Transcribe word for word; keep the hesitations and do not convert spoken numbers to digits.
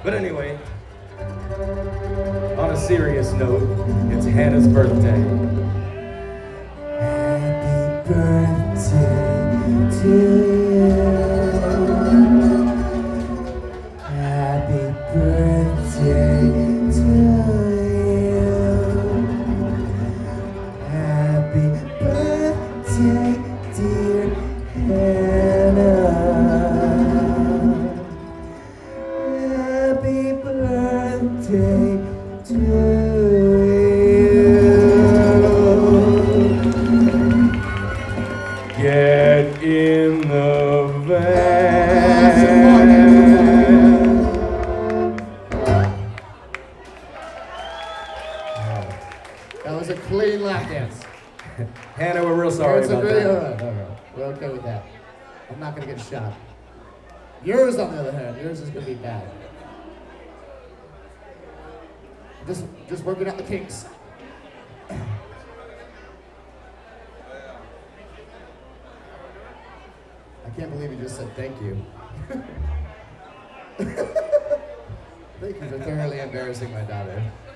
But anyway, on a serious note, it's Hannah's birthday. Happy birthday to you. Happy birthday to you. Happy birthday, dear Hannah. Happy birthday to you. Get in the van. That was a clean lap dance. Hannah, we're real sorry It's a about great- all that. right, all right. We're okay with that. I'm not gonna get shot. Yours, on the other hand, yours is gonna be bad. Just, just working out the kinks. I can't believe you just said thank you. Thank you for thoroughly embarrassing my daughter.